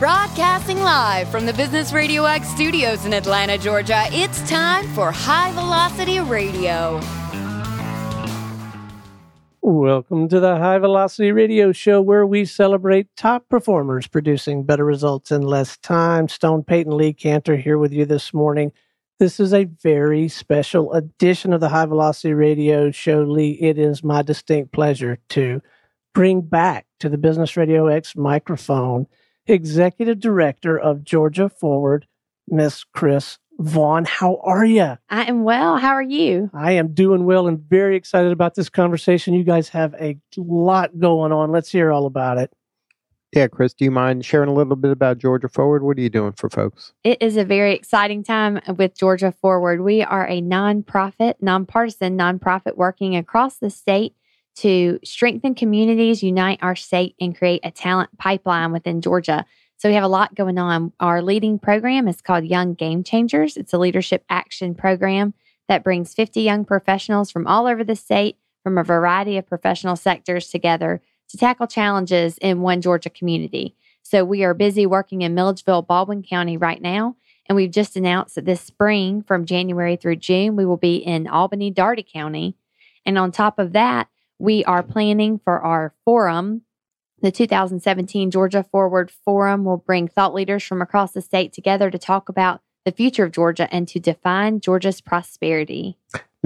Broadcasting live from the Business Radio X studios in Atlanta, Georgia, it's time for High Velocity Radio. Welcome to the High Velocity Radio Show, where we celebrate top performers producing better results in less time. Stone Peyton Lee Cantor here with you this morning. This is a very special edition of the High Velocity Radio Show, Lee. It is my distinct pleasure to bring back to the Business Radio X microphone Executive Director of Georgia Forward, Miss Chris Vaughn. How are you? I am well. How are you? I am doing well and very excited about this conversation. You guys have a lot going on. Let's hear all about it. Yeah, Chris, do you mind sharing a little bit about Georgia Forward? What are you doing for folks? It is a very exciting time with Georgia Forward. We are a nonprofit, nonpartisan nonprofit working across the state to strengthen communities, unite our state, and create a talent pipeline within Georgia. So we have a lot going on. Our leading program is called Young Game Changers. It's a leadership action program that brings 50 young professionals from all over the state, from a variety of professional sectors together to tackle challenges in one Georgia community. So we are busy working in Milledgeville, Baldwin County right now. And we've just announced that this spring, from January through June, we will be in Albany, Daugherty County. And on top of that, we are planning for our forum. The 2017 Georgia Forward Forum will bring thought leaders from across the state together to talk about the future of Georgia and to define Georgia's prosperity.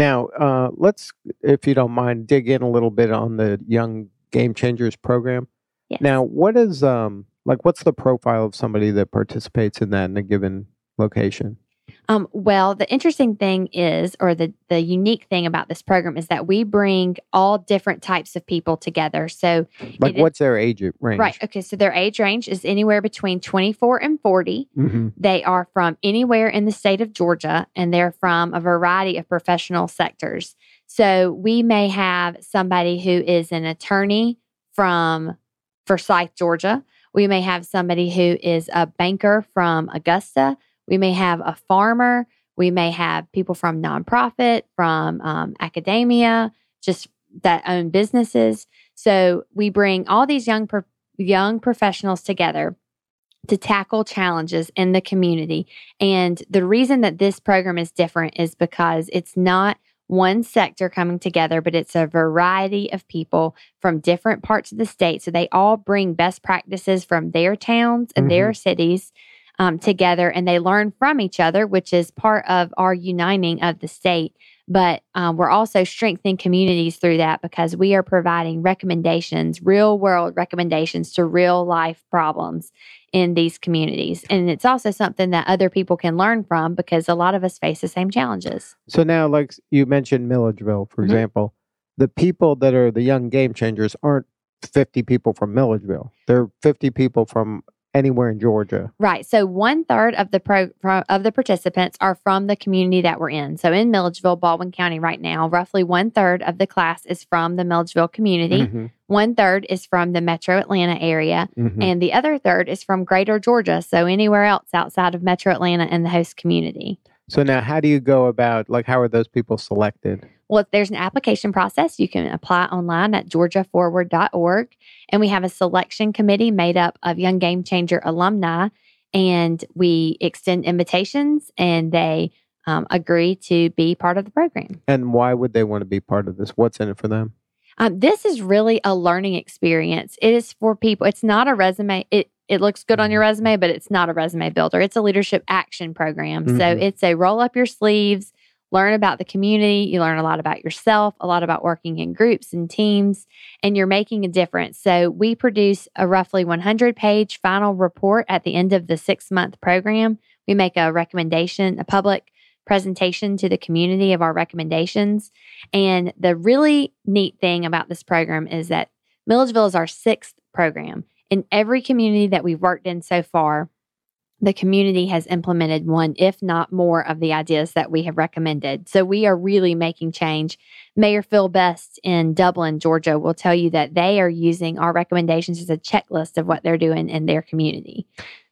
Now, let's, if you don't mind, dig in a little bit on the Young Game Changers program. Yes. Now, what is, what's the profile of somebody that participates in that in a given location? Well, the interesting thing is, or the unique thing about this program is that we bring all different types of people together. So, what's their age range? Right. Okay. So their age range is anywhere between 24 and 40. Mm-hmm. They are from anywhere in the state of Georgia, and they're from a variety of professional sectors. So we may have somebody who is an attorney from Forsyth, Georgia. We may have somebody who is a banker from Augusta. We may have a farmer. We may have people from nonprofit, from academia, just that own businesses. So we bring all these young professionals together to tackle challenges in the community. And the reason that this program is different is because it's not one sector coming together, but it's a variety of people from different parts of the state. So they all bring best practices from their towns and their cities together, and they learn from each other, which is part of our uniting of the state. But we're also strengthening communities through that because we are providing recommendations, real world recommendations to real life problems in these communities. And it's also something that other people can learn from because a lot of us face the same challenges. So now, like you mentioned Milledgeville, for example, the people that are the Young Game Changers aren't 50 people from Milledgeville. They're 50 people from anywhere in Georgia. Right. So 1/3 of the participants are from the community that we're in. So in Milledgeville, Baldwin County right now, roughly 1/3 of the class is from the Milledgeville community. 1/3 is from the Metro Atlanta area. And the other third is from Greater Georgia. So anywhere else outside of Metro Atlanta and the host community. So now how do you go about, how are those people selected? Well, there's an application process. You can apply online at georgiaforward.org. And we have a selection committee made up of Young Game Changer alumni. And we extend invitations and they agree to be part of the program. And why would they want to be part of this? What's in it for them? This is really a learning experience. It is for people. It's not a resume. It looks good on your resume, but it's not a resume builder. It's a leadership action program. So it's a roll up your sleeves, learn about the community. You learn a lot about yourself, a lot about working in groups and teams, and you're making a difference. So we produce a roughly 100-page final report at the end of the 6-month program. We make a recommendation, a public presentation to the community of our recommendations. And the really neat thing about this program is that Milledgeville is our 6th program. In every community that we've worked in so far, the community has implemented one, if not more, of the ideas that we have recommended. So we are really making change. Mayor Phil Best in Dublin, Georgia, will tell you that they are using our recommendations as a checklist of what they're doing in their community.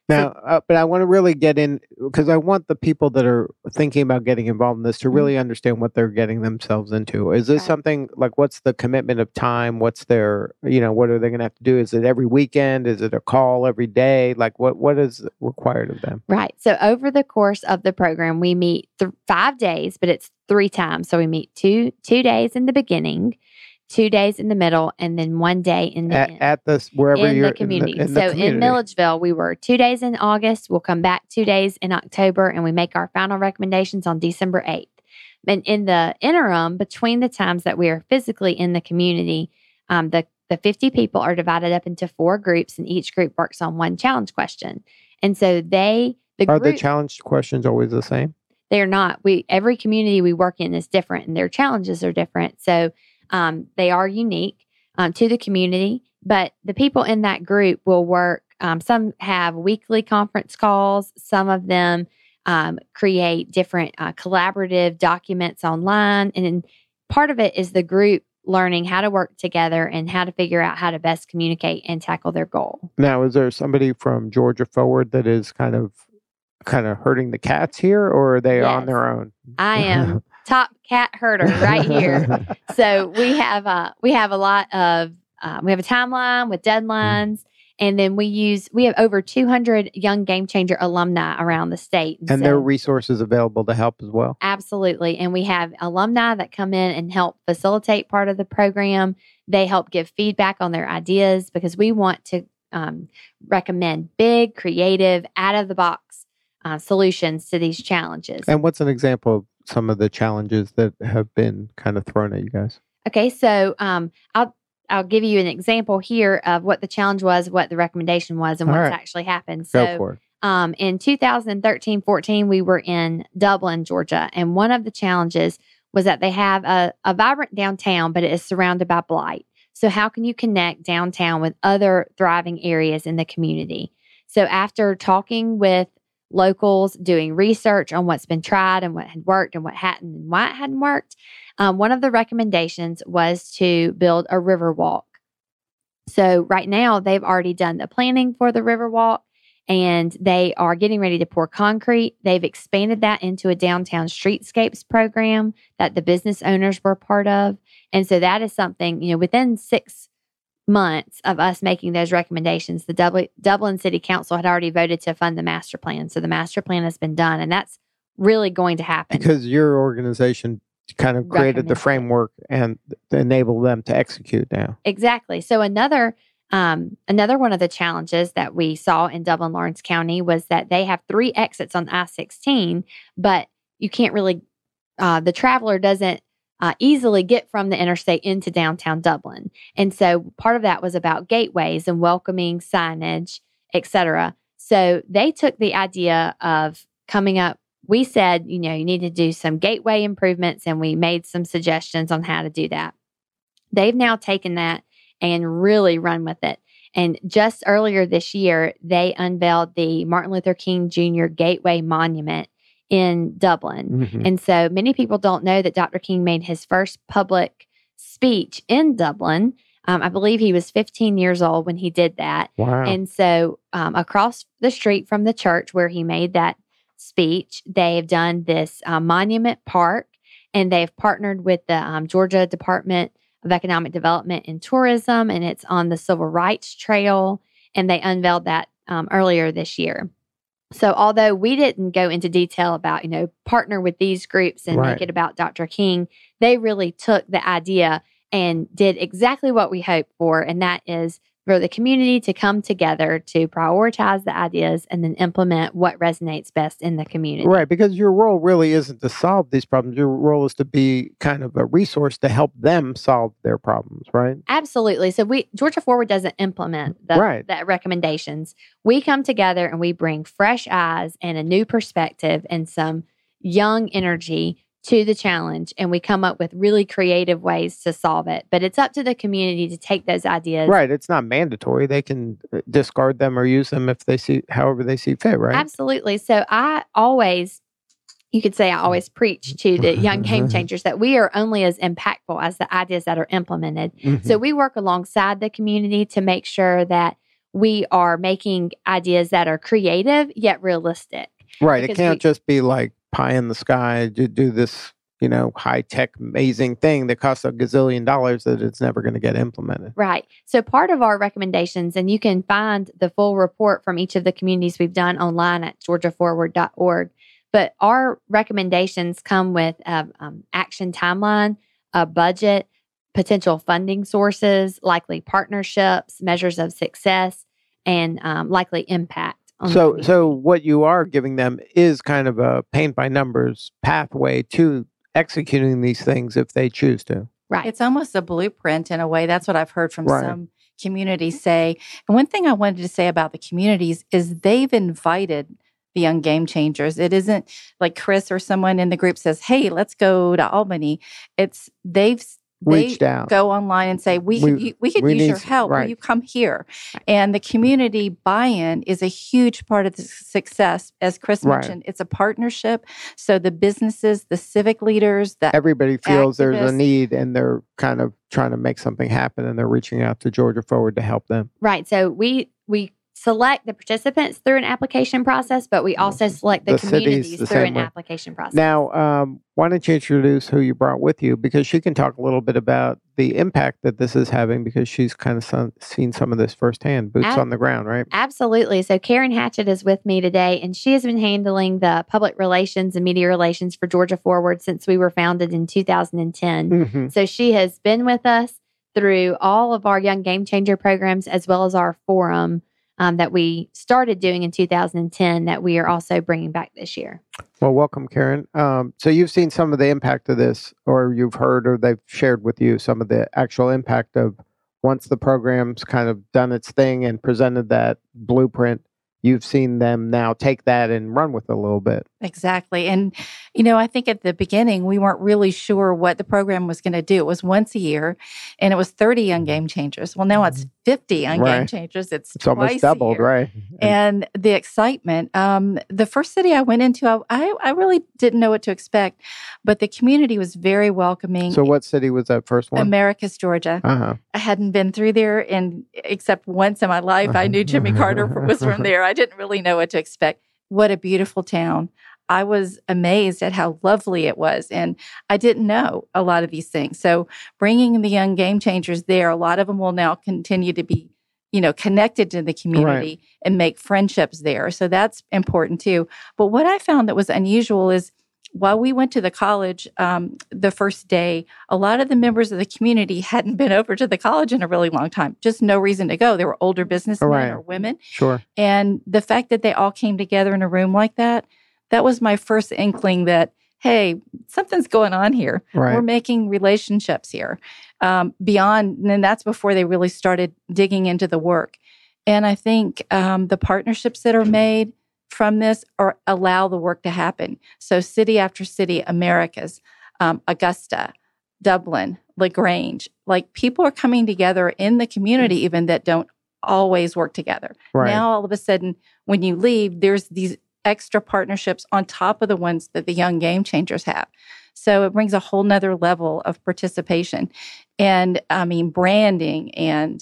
Now, but I want to really get in because I want the people that are thinking about getting involved in this to really understand what they're getting themselves into. Is this something like what's the commitment of time? What's their, what are they going to have to do? Is it every weekend? Is it a call every day? Like what is required of them? Right. So over the course of the program, we meet 5 days, but it's 3 times. So we meet two days in the beginning, 2 days in the middle, and then 1 day in the end. At this wherever in you're the community. in the So community. in Milledgeville, we were 2 days in August. We'll come back 2 days in October, and we make our final recommendations on December 8th. And in the interim, between the times that we are physically in the community, the 50 people are divided up into 4 groups, and each group works on one challenge question. And so Are the challenge questions always the same? They're not. Every community we work in is different, and their challenges are different. So they are unique to the community, but the people in that group will work. Some have weekly conference calls. Some of them create different collaborative documents online. And then part of it is the group learning how to work together and how to figure out how to best communicate and tackle their goal. Now, is there somebody from Georgia Forward that is kind of herding the cats here, or are they on their own? I am top cat herder right here. So we have a lot of we have a timeline with deadlines, and then we have over 200 Young Game Changer alumni around the state, and there are resources available to help as well. Absolutely, and we have alumni that come in and help facilitate part of the program. They help give feedback on their ideas because we want to recommend big, creative, out of the box solutions to these challenges. And what's an example of some of the challenges that have been kind of thrown at you guys? Okay, so I'll give you an example here of what the challenge was, what the recommendation was, and what's actually happened. So, go for it. In 2013-14, we were in Dublin, Georgia, and one of the challenges was that they have a vibrant downtown, but it is surrounded by blight. So how can you connect downtown with other thriving areas in the community? So after talking with locals, doing research on what's been tried and what had worked and what hadn't and why it hadn't worked, one of the recommendations was to build a river walk. So right now, they've already done the planning for the river walk, and they are getting ready to pour concrete. They've expanded that into a downtown streetscapes program that the business owners were part of. And so that is something, within 6 months of us making those recommendations, the Dublin City Council had already voted to fund the master plan. So the master plan has been done, and that's really going to happen. Because your organization kind of created the framework and enabled them to execute now. Exactly. So another one of the challenges that we saw in Dublin Lawrence County was that they have 3 exits on I-16, but you can't really, the traveler doesn't easily get from the interstate into downtown Dublin. And so part of that was about gateways and welcoming signage, etc. So they took the idea of coming up. We said, you need to do some gateway improvements, and we made some suggestions on how to do that. They've now taken that and really run with it. And just earlier this year, they unveiled the Martin Luther King Jr. Gateway Monument in Dublin. Mm-hmm. And so many people don't know that Dr. King made his first public speech in Dublin. I believe he was 15 years old when he did that. Wow. And so across the street from the church where he made that speech, they've done this monument park, and they've partnered with the Georgia Department of Economic Development and Tourism, and it's on the Civil Rights Trail, and they unveiled that earlier this year. So although we didn't go into detail about, partner with these groups and make it about Dr. King, they really took the idea and did exactly what we hoped for, and that is for the community to come together to prioritize the ideas and then implement what resonates best in the community. Right, because your role really isn't to solve these problems. Your role is to be kind of a resource to help them solve their problems, right? Absolutely. So Georgia Forward doesn't implement the recommendations. We come together and we bring fresh eyes and a new perspective and some young energy to the challenge, and we come up with really creative ways to solve it. But it's up to the community to take those ideas. Right. It's not mandatory. They can discard them or use them if they see, however they see fit, right? Absolutely. So I always preach to the young game changers that we are only as impactful as the ideas that are implemented. Mm-hmm. So we work alongside the community to make sure that we are making ideas that are creative yet realistic. Right. It can't just be like pie in the sky to do this, high-tech, amazing thing that costs $1 gazillion that it's never going to get implemented. Right. So part of our recommendations, and you can find the full report from each of the communities we've done online at georgiaforward.org, but our recommendations come with action timeline, a budget, potential funding sources, likely partnerships, measures of success, and likely impact. So what you are giving them is kind of a paint by numbers pathway to executing these things if they choose to. Right. It's almost a blueprint in a way. That's what I've heard from some communities say. And one thing I wanted to say about the communities is they've invited the Young Game Changers. It isn't like Chris or someone in the group says, hey, let's go to Albany. They reached out, go online and say, we could use your help. Will you come here? And the community buy-in is a huge part of the success. As Chris mentioned, it's a partnership. So the businesses, the civic leaders, everybody feels there's a need and they're kind of trying to make something happen and they're reaching out to Georgia Forward to help them. Right. So we select the participants through an application process, but we also select the communities through an application process. Now, why don't you introduce who you brought with you? Because she can talk a little bit about the impact that this is having because she's kind of seen some of this firsthand, boots on the ground, right? Absolutely. So Karen Hatchett is with me today, and she has been handling the public relations and media relations for Georgia Forward since we were founded in 2010. Mm-hmm. So she has been with us through all of our Young Game Changer programs as well as our forum that we started doing in 2010 that we are also bringing back this year. Well, welcome, Karen. So you've seen some of the impact of this, or you've heard, or they've shared with you some of the actual impact of once the program's kind of done its thing and presented that blueprint, you've seen them now take that and run with it a little bit. Exactly. And, I think at the beginning, we weren't really sure what the program was going to do. It was once a year, and it was 30 Young Game Changers. Well, now it's 50 Young Game Changers. It's almost doubled, right? And the excitement. The first city I went into, I really didn't know what to expect, but the community was very welcoming. So what city was that first one? Americus, Georgia. Uh-huh. I hadn't been through there except once in my life. I knew Jimmy Carter was from there. I didn't really know what to expect. What a beautiful town. I was amazed at how lovely it was. And I didn't know a lot of these things. So bringing the Young Game Changers there, a lot of them will now continue to be, connected to the community and make friendships there. So that's important too. But what I found that was unusual is while we went to the college the first day, a lot of the members of the community hadn't been over to the college in a really long time. Just no reason to go. They were older businessmen or women. Sure. And the fact that they all came together in a room like that was my first inkling that, hey, something's going on here. Right. We're making relationships here beyond, and that's before they really started digging into the work. And I think the partnerships that are made from this allow the work to happen. So city after city, Americus, Augusta, Dublin, LaGrange, like people are coming together in the community even that don't always work together. Right. Now, all of a sudden, when you leave, there's these extra partnerships on top of the ones that the Young Game Changers have. So it brings a whole nother level of participation. And branding and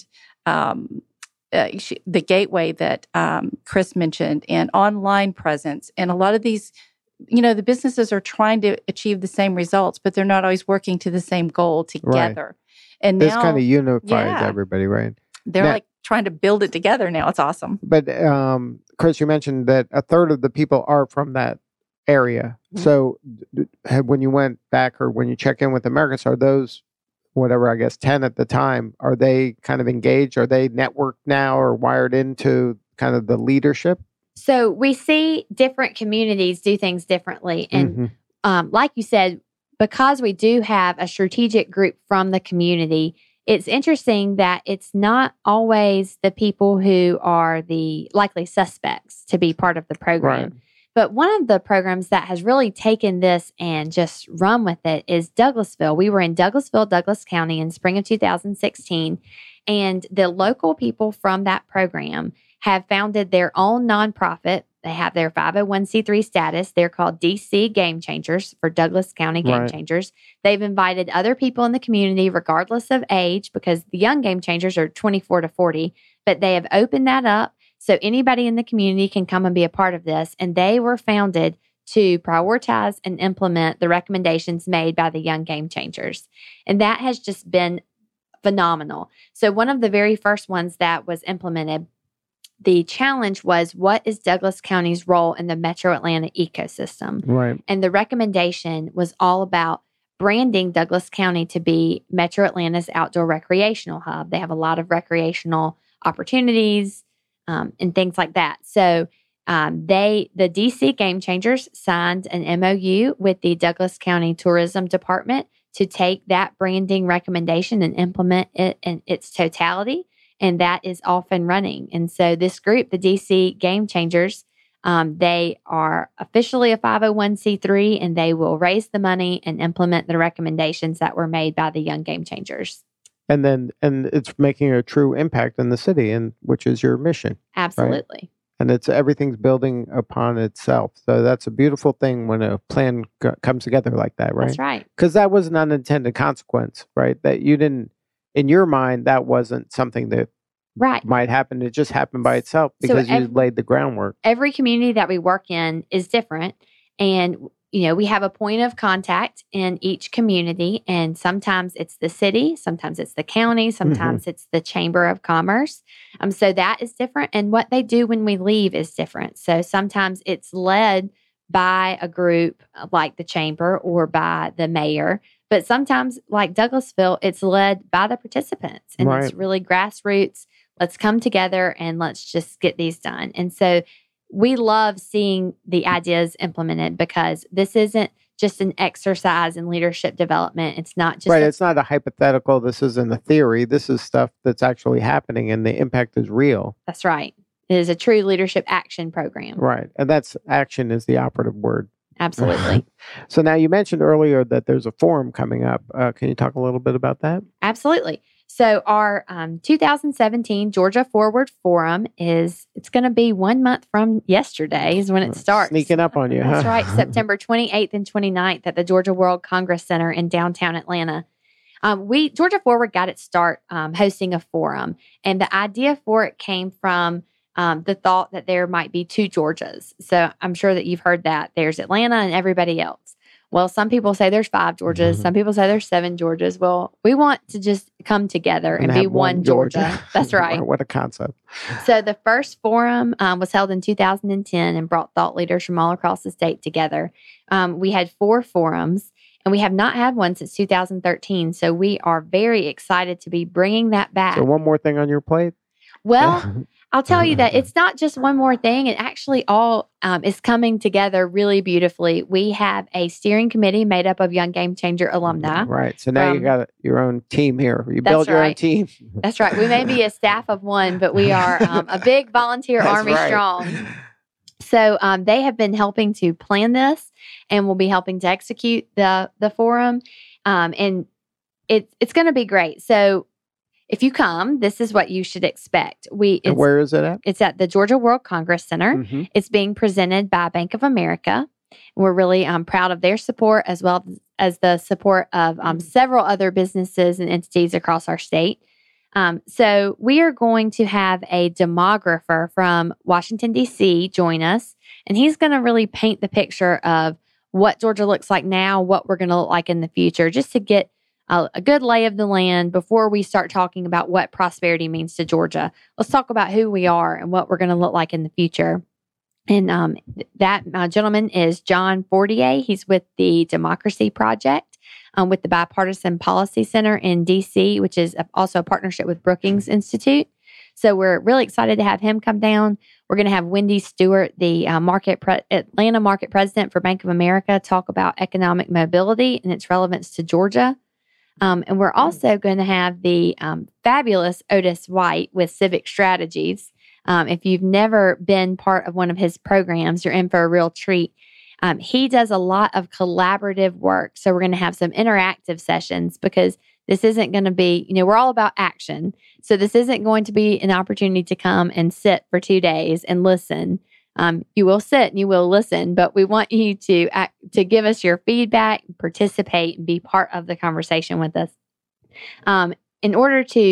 the gateway that Chris mentioned and online presence. And a lot of these, the businesses are trying to achieve the same results, but they're not always working to the same goal together. Right. And this kind of unifies everybody, right? They're trying to build it together now. It's awesome. But Chris, you mentioned that a third of the people are from that area. Mm-hmm. So when you went back or when you check in with Americus, are those, 10 at the time, are they kind of engaged? Are they networked now or wired into kind of the leadership? So we see different communities do things differently. And like you said, because we do have a strategic group from the community, it's interesting that it's not always the people who are the likely suspects to be part of the program. Right. But one of the programs that has really taken this and just run with it is Douglasville. We were in Douglasville, Douglas County in spring of 2016, and the local people from that program have founded their own nonprofit. They have their 501c3 status. They're called DC Game Changers for Douglas County Game Changers. They've invited other people in the community, regardless of age, because the Young Game Changers are 24 to 40. but they have opened that up so anybody in the community can come and be a part of this. And they were founded to prioritize and implement the recommendations made by the Young Game Changers. And that has just been phenomenal. So one of the very first ones that was implemented, the challenge was, what is Douglas County's role in the Metro Atlanta ecosystem? Right. And the recommendation was all about branding Douglas County to be Metro Atlanta's outdoor recreational hub. They have a lot of recreational opportunities and things like that. So the DC Game Changers signed an MOU with the Douglas County Tourism Department to take that branding recommendation and implement it in its totality. And that is off and running. And so this group, the DC Game Changers, they are officially a 501c3, and they will raise the money and implement the recommendations that were made by the Young Game Changers. And it's making a true impact in the city, and which is your mission. Absolutely. Right? And everything's building upon itself. So that's a beautiful thing when a plan comes together like that, right? That's right. Because that was an unintended consequence, right? That you didn't, in your mind, that wasn't something that might happen. It just happened by itself because you laid the groundwork. Every community that we work in is different. And, we have a point of contact in each community. And sometimes it's the city, sometimes it's the county, sometimes it's the Chamber of Commerce. So that is different. And what they do when we leave is different. So sometimes it's led by a group like the Chamber or by the mayor. But sometimes, like Douglasville, it's led by the participants. And it's really grassroots. Let's come together and let's just get these done. And so we love seeing the ideas implemented, because this isn't just an exercise in leadership development. It's not just it's not a hypothetical. This isn't a theory. This is stuff that's actually happening, and the impact is real. That's right. It is a true leadership action program. Right. And action is the operative word. Absolutely. So now, you mentioned earlier that there's a forum coming up. Can you talk a little bit about that? Absolutely. So our 2017 Georgia Forward Forum it's going to be 1 month from yesterday is when it starts. Sneaking up on you. That's right. September 28th and 29th at the Georgia World Congress Center in downtown Atlanta. Georgia Forward got its start hosting a forum. And the idea for it came from the thought that there might be two Georgias. So I'm sure that you've heard that. There's Atlanta and everybody else. Well, some people say there's 5 Georgias. Some people say there's 7 Georgias. Well, we want to just come together and be one Georgia. That's right. What a concept. So the first forum was held in 2010 and brought thought leaders from all across the state together. We had 4 forums, and we have not had one since 2013. So we are very excited to be bringing that back. So one more thing on your plate? Well, I'll tell you that it's not just one more thing. It actually all is coming together really beautifully. We have a steering committee made up of Young Game Changer alumni. Right. So now you got your own team here. You build your own team. That's right. We may be a staff of one, but we are a big volunteer army strong. So they have been helping to plan this, and will be helping to execute the forum. And it's going to be great. So if you come, this is what you should expect. Where is it at? It's at the Georgia World Congress Center. It's being presented by Bank of America. We're really proud of their support, as well as the support of several other businesses and entities across our state. So we are going to have a demographer from Washington, D.C. join us, and he's going to really paint the picture of what Georgia looks like now, what we're going to look like in the future, just to get a good lay of the land before we start talking about what prosperity means to Georgia. Let's talk about who we are and what we're going to look like in the future. And that gentleman is John Fortier. He's with the Democracy Project with the Bipartisan Policy Center in D.C., which is also a partnership with Brookings Institute. So we're really excited to have him come down. We're going to have Wendy Stewart, the Atlanta market president for Bank of America, talk about economic mobility and its relevance to Georgia. And we're also going to have the fabulous Otis White with Civic Strategies. If you've never been part of one of his programs, you're in for a real treat. He does a lot of collaborative work. So we're going to have some interactive sessions, because this isn't going to be, we're all about action. So this isn't going to be an opportunity to come and sit for 2 days and listen. You will sit and you will listen, but we want you to give us your feedback, participate, and be part of the conversation with us. In order to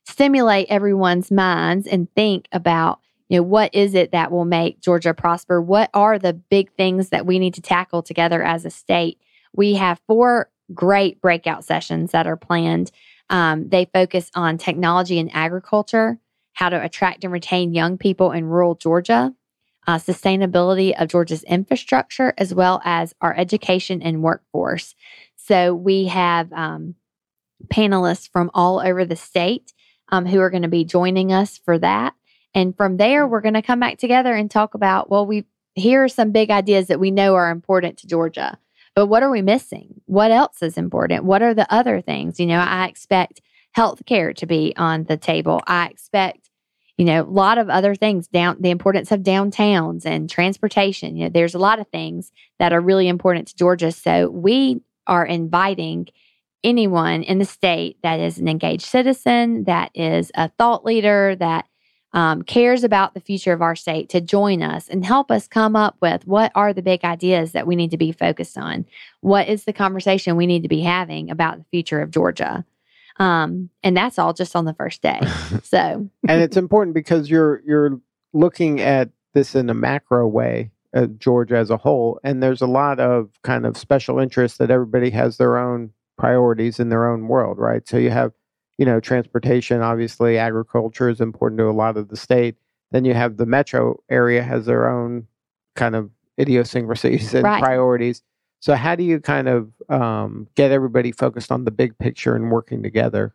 stimulate everyone's minds and think about, what is it that will make Georgia prosper? What are the big things that we need to tackle together as a state? We have 4 great breakout sessions that are planned. They focus on technology and agriculture, how to attract and retain young people in rural Georgia, sustainability of Georgia's infrastructure, as well as our education and workforce. So we have panelists from all over the state who are going to be joining us for that. And from there, we're going to come back together and talk about, here are some big ideas that we know are important to Georgia. But what are we missing? What else is important? What are the other things? I expect healthcare to be on the table. I expect, a lot of other things, the importance of downtowns and transportation. There's a lot of things that are really important to Georgia. So we are inviting anyone in the state that is an engaged citizen, that is a thought leader, that cares about the future of our state to join us and help us come up with what are the big ideas that we need to be focused on. What is the conversation we need to be having about the future of Georgia? And that's all just on the first day. So, and it's important because you're looking at this in a macro way, Georgia as a whole, and there's a lot of kind of special interests that everybody has their own priorities in their own world, right? So you have transportation, obviously, agriculture is important to a lot of the state. Then you have the metro area has their own kind of idiosyncrasies and priorities. So how do you kind of get everybody focused on the big picture and working together?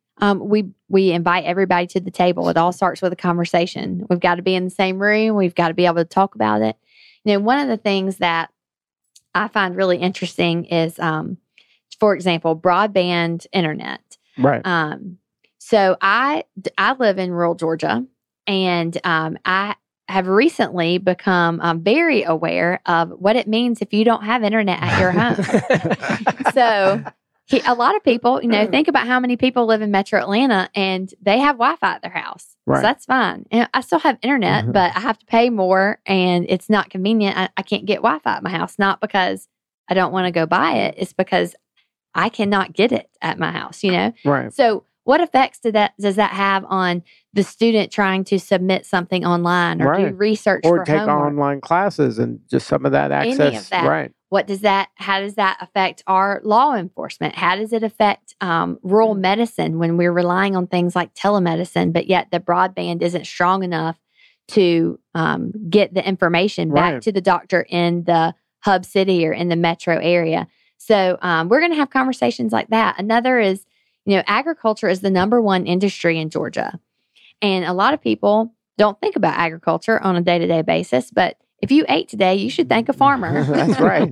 We invite everybody to the table. It all starts with a conversation. We've got to be in the same room. We've got to be able to talk about it. One of the things that I find really interesting is, for example, broadband internet. Right. So I live in rural Georgia, and I have recently become very aware of what it means if you don't have internet at your home. So a lot of people, think about how many people live in Metro Atlanta and they have Wi-Fi at their house. Right. So that's fine. And I still have internet, but I have to pay more, and it's not convenient. I can't get Wi-Fi at my house, not because I don't want to go buy it. It's because I cannot get it at my house, Right. So what effects does that have on the student trying to submit something online or do research or for take homework? Online classes and just some of that access? Any of that. Right. How does that affect our law enforcement? How does it affect rural medicine when we're relying on things like telemedicine, but yet the broadband isn't strong enough to get the information back to the doctor in the hub city or in the metro area? So we're going to have conversations like that. Another is, agriculture is the number one industry in Georgia. And a lot of people don't think about agriculture on a day-to-day basis, but if you ate today, you should thank a farmer. That's right.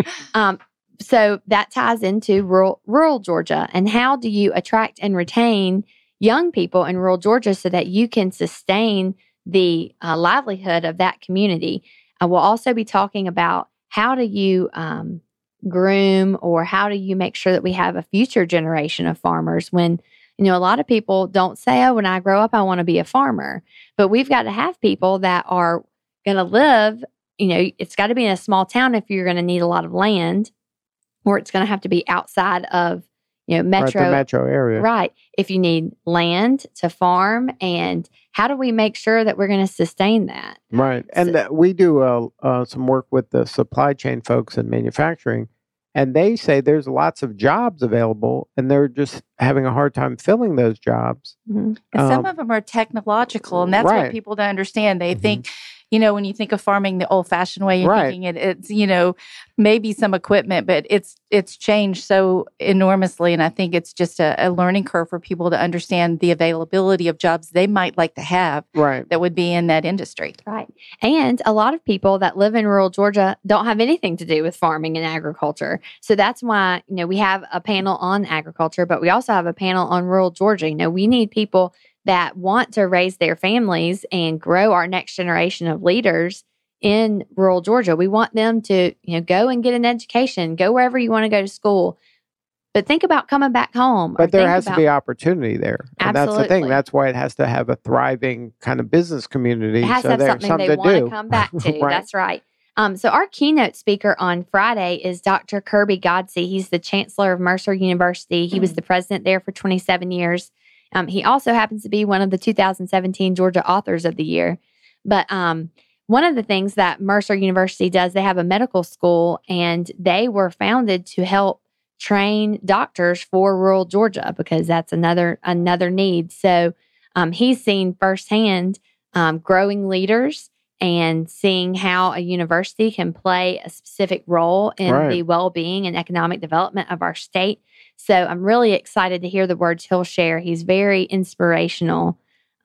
So that ties into rural Georgia. And how do you attract and retain young people in rural Georgia so that you can sustain the livelihood of that community? We'll also be talking about how do you groom, or how do you make sure that we have a future generation of farmers when, a lot of people don't say, oh, when I grow up, I want to be a farmer. But we've got to have people that are going to live, it's got to be in a small town if you're going to need a lot of land, or it's going to have to be outside of, metro. Right, the metro area. Right. If you need land to farm, and how do we make sure that we're going to sustain that? Right. And we do some work with the supply chain folks in manufacturing, and they say there's lots of jobs available, and they're just having a hard time filling those jobs. Mm-hmm. And some of them are technological, and that's what people don't understand. They think, when you think of farming the old-fashioned way, you're thinking it's, maybe some equipment, but it's changed so enormously. And I think it's just a learning curve for people to understand the availability of jobs they might like to have that would be in that industry. Right. And a lot of people that live in rural Georgia don't have anything to do with farming and agriculture. So that's why, we have a panel on agriculture, but we also have a panel on rural Georgia. We need people that want to raise their families and grow our next generation of leaders in rural Georgia. We want them to, go and get an education, go wherever you want to go to school. But think about coming back home. But there has to be opportunity there. And absolutely. That's the thing. That's why it has to have a thriving kind of business community. It has to have something they want to come back to. That's right. So our keynote speaker on Friday is Dr. Kirby Godsey. He's the chancellor of Mercer University. He was the president there for 27 years. He also happens to be one of the 2017 Georgia Authors of the Year. But one of the things that Mercer University does, they have a medical school, and they were founded to help train doctors for rural Georgia because that's another need. So he's seen firsthand growing leaders and seeing how a university can play a specific role in the well-being and economic development of our state. So I'm really excited to hear the words he'll share. He's very inspirational.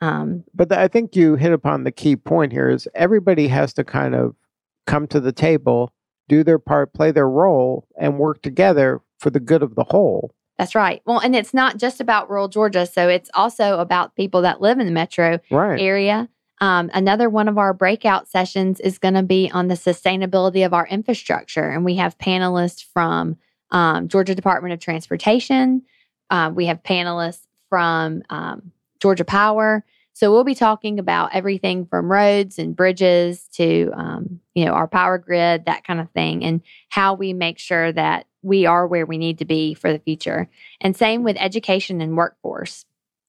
But I think you hit upon the key point here is everybody has to kind of come to the table, do their part, play their role, and work together for the good of the whole. That's right. Well, and it's not just about rural Georgia. So it's also about people that live in the metro area. Another one of our breakout sessions is going to be on the sustainability of our infrastructure. And we have panelists from Georgia Department of Transportation. We have panelists from Georgia Power. So we'll be talking about everything from roads and bridges to, our power grid, that kind of thing, and how we make sure that we are where we need to be for the future. And same with education and workforce.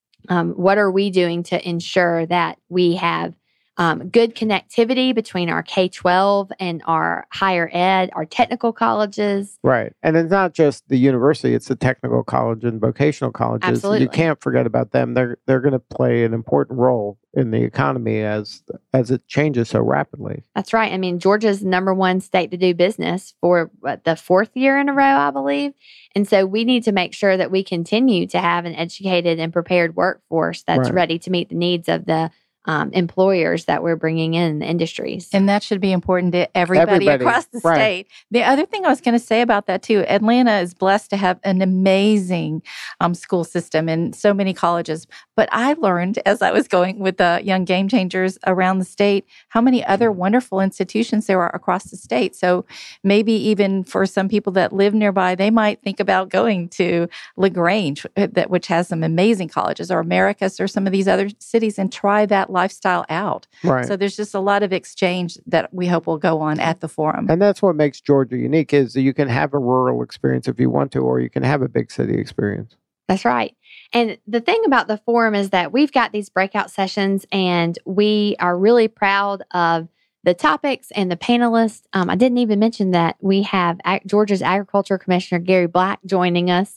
What are we doing to ensure that we have good connectivity between our K-12 and our higher ed, our technical colleges? Right. And it's not just the university, it's the technical college and vocational colleges. Absolutely. You can't forget about them. They're going to play an important role in the economy as it changes so rapidly. That's right. I mean, Georgia's number one state to do business for the fourth year in a row, I believe. And so we need to make sure that we continue to have an educated and prepared workforce that's ready to meet the needs of the employers that we're bringing in the industries. And that should be important to everybody across the state. The other thing I was going to say about that too, Atlanta is blessed to have an amazing school system and so many colleges. But I learned as I was going with the Young Game Changers around the state, how many other wonderful institutions there are across the state. So maybe even for some people that live nearby, they might think about going to LaGrange, which has some amazing colleges, or Americus, or some of these other cities, and try that lifestyle out. Right. So there's just a lot of exchange that we hope will go on at the forum. And that's what makes Georgia unique, is that you can have a rural experience if you want to, or you can have a big city experience. That's right. And the thing about the forum is that we've got these breakout sessions, and we are really proud of the topics and the panelists. I didn't even mention that we have Georgia's Agriculture Commissioner Gary Black joining us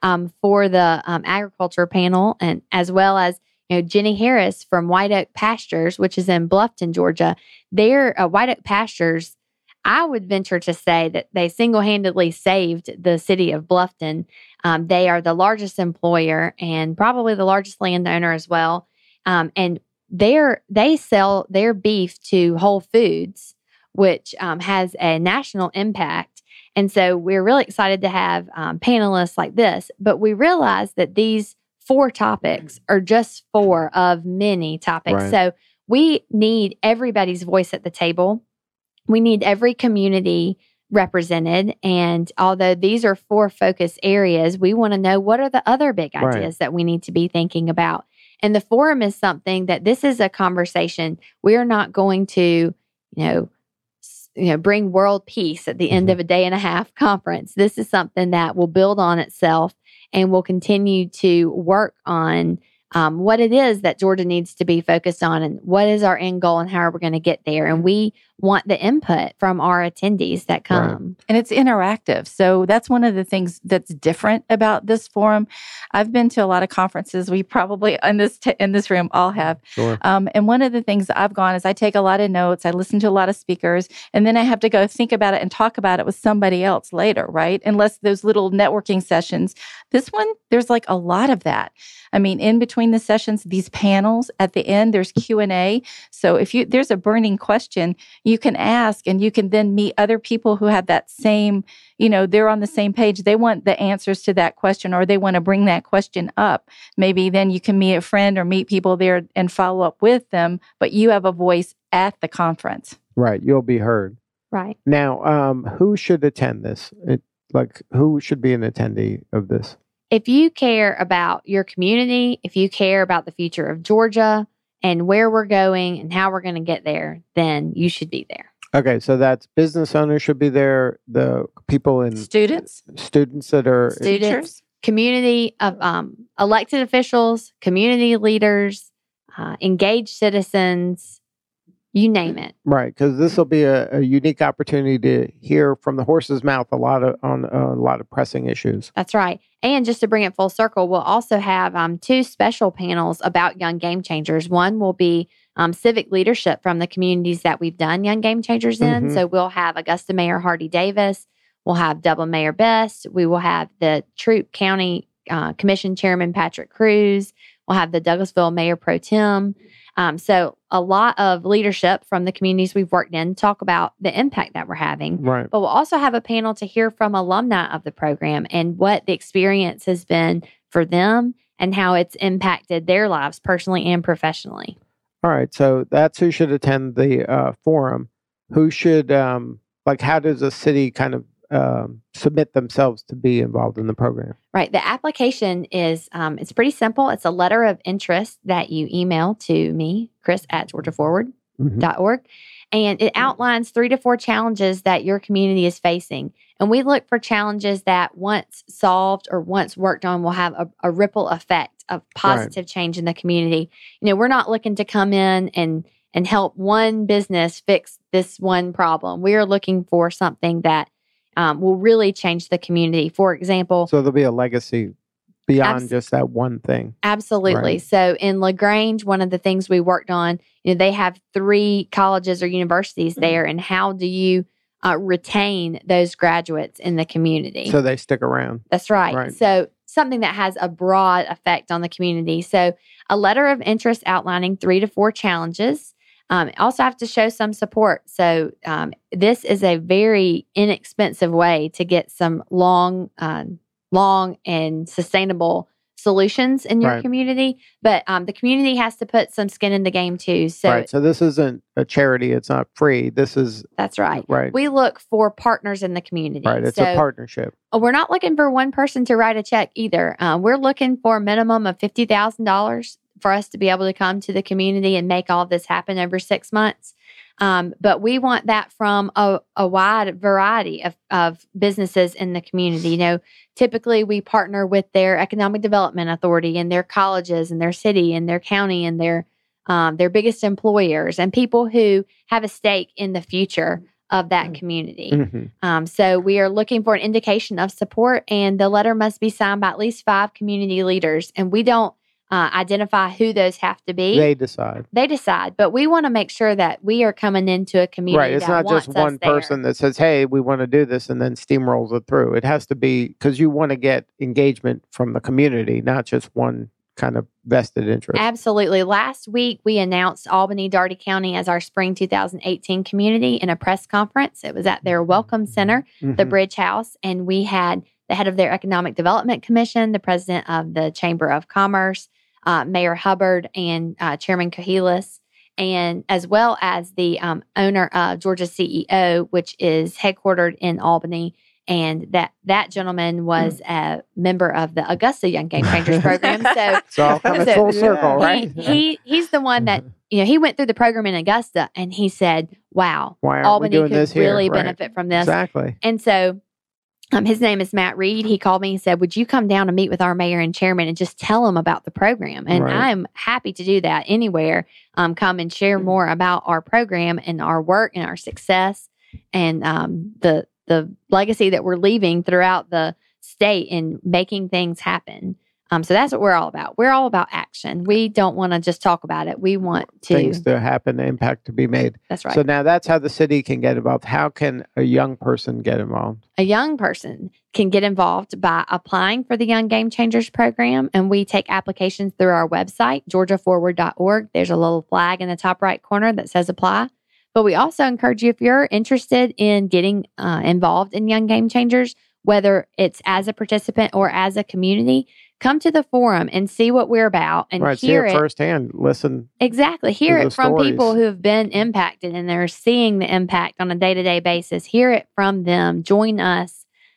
for the agriculture panel, and as well as Jenny Harris from White Oak Pastures, which is in Bluffton, Georgia. Their White Oak Pastures, I would venture to say that they single-handedly saved the city of Bluffton. They are the largest employer and probably the largest landowner as well. And they sell their beef to Whole Foods, which has a national impact. And so we're really excited to have panelists like this. But we realize that these 4 topics are just 4 of many topics. Right. So we need everybody's voice at the table. We need every community represented. And although these are 4 focus areas, we want to know what are the other big ideas that we need to be thinking about. And the forum is something that this is a conversation. We are not going to, bring world peace at the end of a day and a half conference. This is something that will build on itself, and we'll continue to work on what it is that Georgia needs to be focused on, and what is our end goal, and how are we going to get there. And we want the input from our attendees that come. Right. And it's interactive. So that's one of the things that's different about this forum. I've been to a lot of conferences. We probably in this room all have. Sure. And one of the things that I've gone is I take a lot of notes. I listen to a lot of speakers, and then I have to go think about it and talk about it with somebody else later, right? Unless those little networking sessions. This one, there's like a lot of that. I mean, in between the sessions, these panels at the end, there's Q&A. So if there's a burning question, you can ask, and you can then meet other people who have that same, they're on the same page. They want the answers to that question, or they want to bring that question up. Maybe then you can meet a friend or meet people there and follow up with them, but you have a voice at the conference. Right. You'll be heard. Right. Now, who should attend this? Who should be an attendee of this? If you care about your community, if you care about the future of Georgia and where we're going and how we're going to get there, then you should be there. Okay, so that's business owners should be there, the people in Students that are Students, community of elected officials, community leaders, engaged citizens, you name it. Right, because this will be a unique opportunity to hear from the horse's mouth on a lot of pressing issues. That's right. And just to bring it full circle, we'll also have 2 special panels about Young Game Changers. One will be civic leadership from the communities that we've done Young Game Changers in. So we'll have Augusta Mayor Hardy Davis. We'll have Dublin Mayor Best. We will have the Troup County Commission Chairman Patrick Cruz. We'll have the Douglasville Mayor Pro Tem. So a lot of leadership from the communities we've worked in talk about the impact that we're having. Right. But we'll also have a panel to hear from alumni of the program and what the experience has been for them and how it's impacted their lives personally and professionally. All right. So that's who should attend the forum. Who should, how does a city kind of submit themselves to be involved in the program? Right. The application is, it's pretty simple. It's a letter of interest that you email to me, Chris@GeorgiaForward.org. And it outlines 3 to 4 challenges that your community is facing. And we look for challenges that once solved or once worked on will have a ripple effect of positive change in the community. You know, we're not looking to come in and help one business fix this one problem. We are looking for something that will really change the community. For example, so there'll be a legacy beyond just that one thing. Absolutely. Right. So in LaGrange, one of the things we worked on, they have 3 colleges or universities there, and how do you retain those graduates in the community? So they stick around. That's right. So something that has a broad effect on the community. So a letter of interest outlining 3 to 4 challenges. Also have to show some support. So this is a very inexpensive way to get some long and sustainable solutions in your community. But the community has to put some skin in the game too. So, so this isn't a charity. It's not free. That's right. Right. We look for partners in the community. Right. It's a partnership. We're not looking for one person to write a check either. We're looking for a minimum of $50,000 for us to be able to come to the community and make all of this happen over 6 months. But we want that from a wide variety of businesses in the community. Typically we partner with their economic development authority and their colleges and their city and their county and their biggest employers and people who have a stake in the future of that community. So we are looking for an indication of support, and the letter must be signed by at least 5 community leaders. And we don't identify who those have to be. They decide. But we want to make sure that we are coming into a community. Right. It's not just one person that says, hey, we want to do this and then steamrolls it through. It has to be, because you want to get engagement from the community, not just one kind of vested interest. Absolutely. Last week, we announced Albany-Darty County as our spring 2018 community in a press conference. It was at their Welcome Center, the Bridge House, and we had the head of their Economic Development Commission, the president of the Chamber of Commerce, Mayor Hubbard, and Chairman Cohilas, and as well as the owner of Georgia CEO, which is headquartered in Albany. And that gentleman was a member of the Augusta Young Game Changers program. So it's all coming full circle, right? He's the one that, he went through the program in Augusta, and he said, wow, Albany could really benefit from this. Exactly. And so his name is Matt Reed. He called me and said, would you come down and meet with our mayor and chairman and just tell them about the program? And I'm happy to do that anywhere. Come and share more about our program and our work and our success and the legacy that we're leaving throughout the state in making things happen. So that's what we're all about. We're all about action. We don't want to just talk about it. We want things to happen, impact to be made. That's right. So now that's how the city can get involved. How can a young person get involved? A young person can get involved by applying for the Young Game Changers program. And we take applications through our website, GeorgiaForward.org. There's a little flag in the top right corner that says apply. But we also encourage you, if you're interested in getting involved in Young Game Changers, whether it's as a participant or as a community, come to the forum and see what we're about and hear it firsthand. Listen. Exactly. Hear it from people who have been impacted and they're seeing the impact on a day-to-day basis. Hear it from them. Join us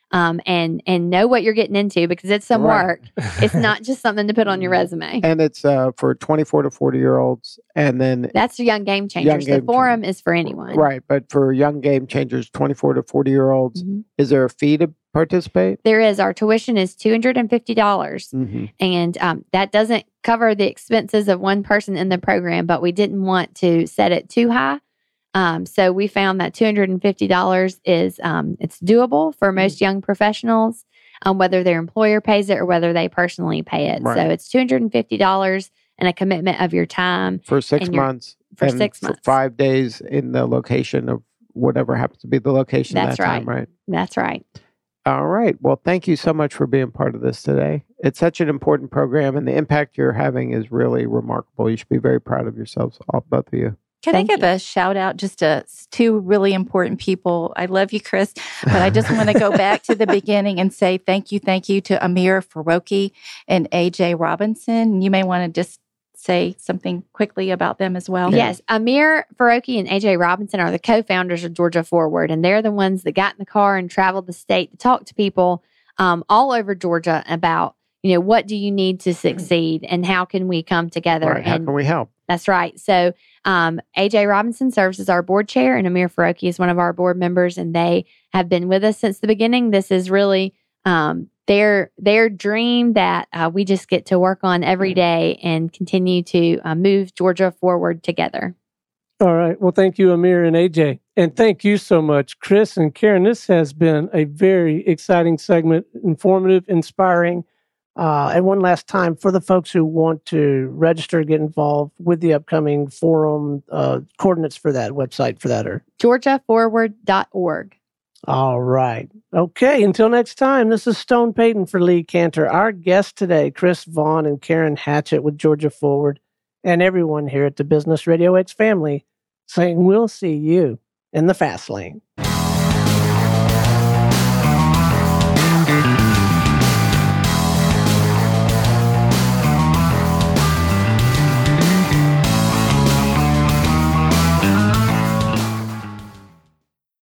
and know what you're getting into, because it's some work. It's not just something to put on your resume. And it's for 24 to 40-year-olds. And then that's Young Game Changers. The forum is for anyone. Right. But for Young Game Changers, 24 to 40-year-olds, is there a fee to participate? There is. Our tuition is $250. And that doesn't cover the expenses of one person in the program, but we didn't want to set it too high. So we found that $250 is it's doable for most young professionals, whether their employer pays it or whether they personally pay it. So it's $250 and a commitment of your time. For 6 months. For 6 months. 5 days in the location of whatever happens to be the location That's that time, right? That's right. All right. Well, thank you so much for being part of this today. It's such an important program, and the impact you're having is really remarkable. You should be very proud of yourselves, both of you. Can I give a shout out just to two really important people? I love you, Chris, but I just want to go back to the beginning and say thank you to Amir Faroki and AJ Robinson. You may want to just say something quickly about them as well. Yes. Amir Faroki and AJ Robinson are the co-founders of Georgia Forward, and they're the ones that got in the car and traveled the state to talk to people all over Georgia about, what do you need to succeed and how can we come together? Right. How can we help? That's right. So AJ Robinson serves as our board chair, and Amir Faroki is one of our board members, and they have been with us since the beginning. This is really their dream that we just get to work on every day and continue to move Georgia forward together. All right. Well, thank you, Amir and AJ. And thank you so much, Chris and Karen. This has been a very exciting segment, informative, inspiring. And one last time, for the folks who want to register, get involved with the upcoming forum, coordinates for that, website for that are georgiaforward.org. All right. Okay. Until next time, this is Stone Payton for Lee Cantor. Our guests today, Chris Vaughn and Karen Hatchett with Georgia Forward, and everyone here at the Business Radio X family saying we'll see you in the fast lane.